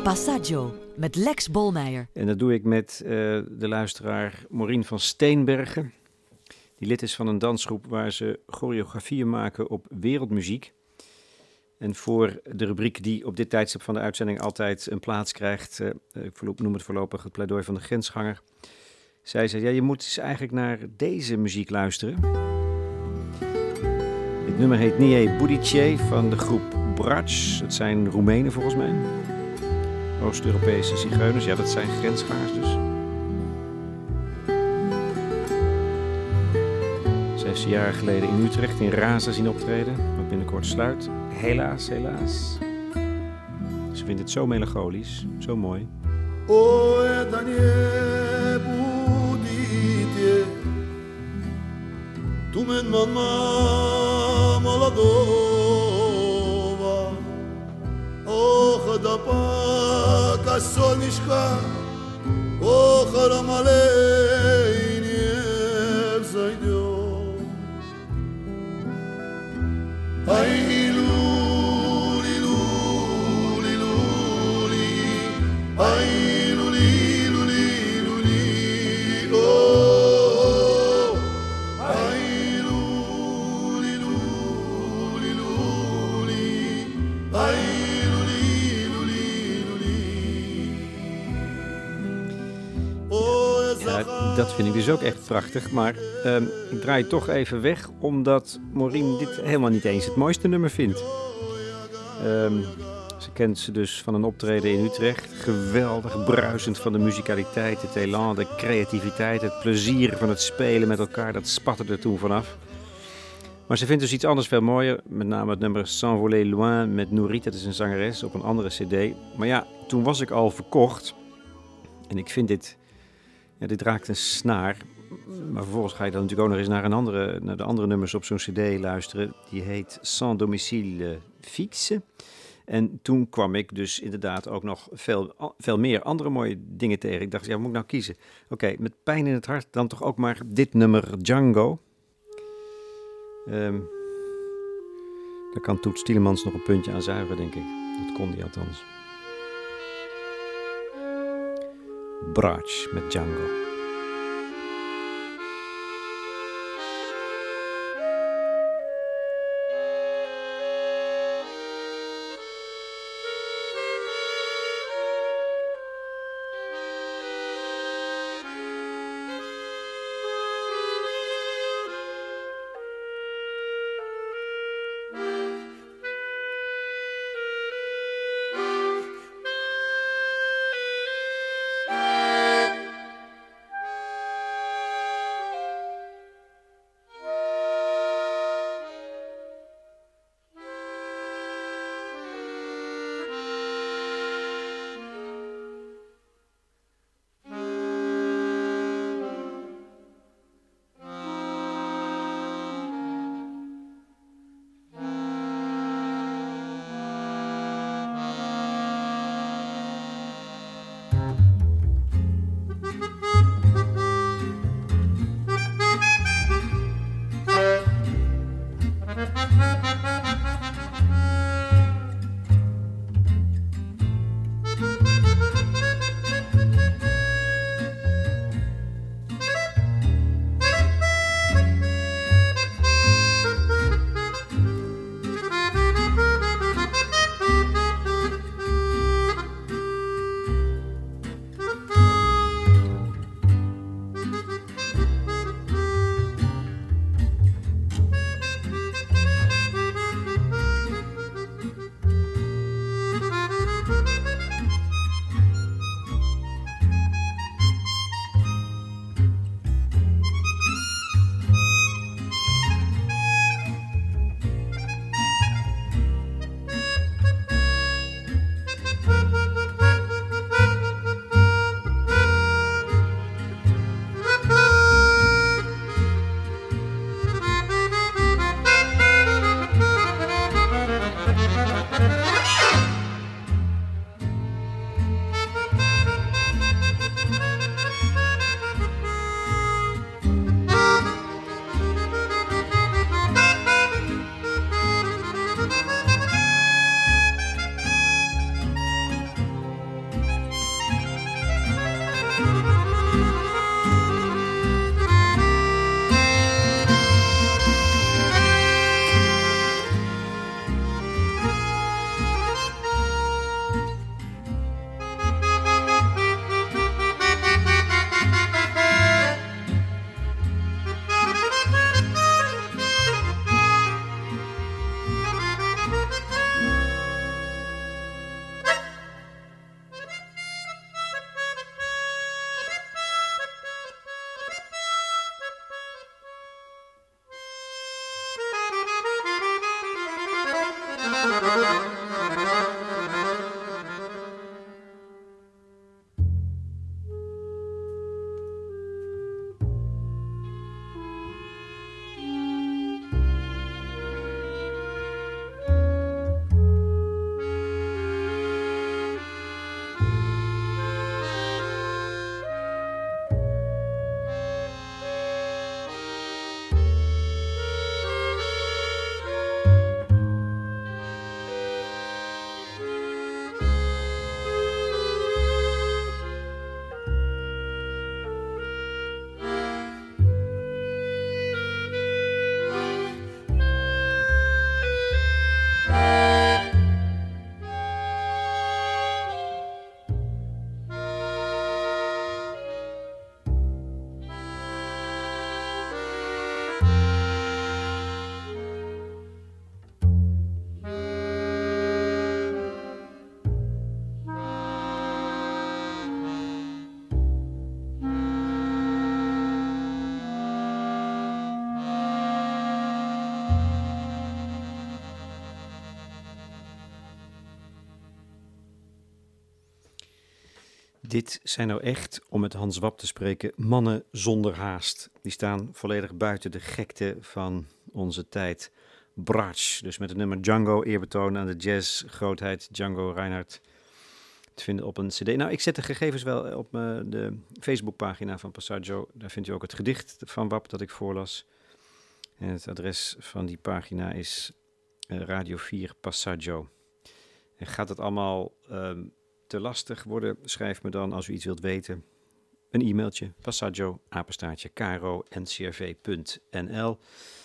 Passaggio met Lex Bolmeijer. En dat doe ik met de luisteraar Maureen van Steenbergen. Die lid is van een dansgroep waar ze choreografieën maken op wereldmuziek. En voor de rubriek die op dit tijdstip van de uitzending altijd een plaats krijgt, ik noem het voorlopig het pleidooi van de grensganger. Zij zei, ja, je moet eens eigenlijk naar deze muziek luisteren. Dit nummer heet Nie Budice van de groep Brač. Het zijn Roemenen volgens mij. Oost-Europese zigeuners, ja, dat zijn grensgangers dus. Ze heeft ze jaren geleden in Utrecht in Raza zien optreden, wat binnenkort sluit. Helaas, helaas. Ze vindt het zo melancholisch, zo mooi. Tu men mama молодого, ох да пока солнышко, ох ромалей не взойдет. Ай лули лули лули, ай лули лули лули, о. Dat vind ik dus ook echt prachtig, maar ik draai toch even weg, omdat Maureen dit helemaal niet eens het mooiste nummer vindt. Ze kent ze dus van een optreden in Utrecht. Geweldig, bruisend van de muzikaliteit, het elan, de creativiteit, het plezier van het spelen met elkaar, dat spatte er toen vanaf. Maar ze vindt dus iets anders veel mooier, met name het nummer S'envoler loin met Nourit, dat is een zangeres op een andere cd. Maar ja, toen was ik al verkocht en ik vind dit... Ja, dit raakt een snaar, maar vervolgens ga je dan natuurlijk ook nog eens naar de andere nummers op zo'n cd luisteren. Die heet Sans domicile fixe. En toen kwam ik dus inderdaad ook nog veel meer andere mooie dingen tegen. Ik dacht, ja, wat moet ik nou kiezen? Oké, met pijn in het hart dan toch ook maar dit nummer Django. Daar kan Toets Tielemans nog een puntje aan zuigen, denk ik. Dat kon hij althans. Brač met Django. Dit zijn nou echt, om met Hans Wap te spreken, mannen zonder haast. Die staan volledig buiten de gekte van onze tijd. Brač, dus met het nummer Django, eerbetoon aan de jazzgrootheid Django Reinhardt. Te vinden op een cd. Nou, ik zet de gegevens wel op de Facebookpagina van Passaggio. Daar vindt u ook het gedicht van Wap dat ik voorlas. En het adres van die pagina is Radio 4 Passaggio. En gaat het allemaal te lastig worden, schrijf me dan als u iets wilt weten. Een e-mailtje, passaggio@kro-ncrv.nl.